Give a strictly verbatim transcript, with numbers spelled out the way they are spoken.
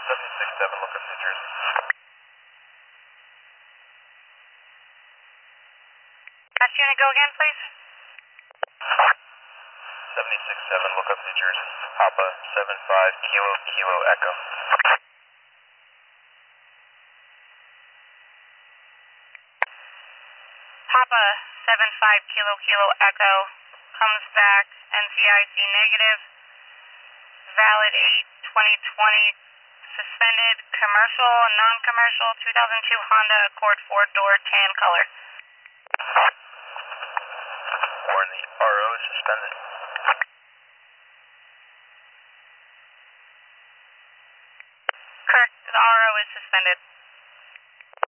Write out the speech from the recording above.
seventy-six seven, look up New Jersey. Last unit, go again, please. seventy-six seven, look up New Jersey. Papa seven five, Kilo, Kilo, Echo. Papa seven five, Kilo, Kilo, Echo. Comes back, N C I C negative. Valid eight twenty twenty. Suspended, commercial, non-commercial, two thousand two Honda Accord four-door, tan color. Warren, the R O is suspended. Correct, the R O is suspended.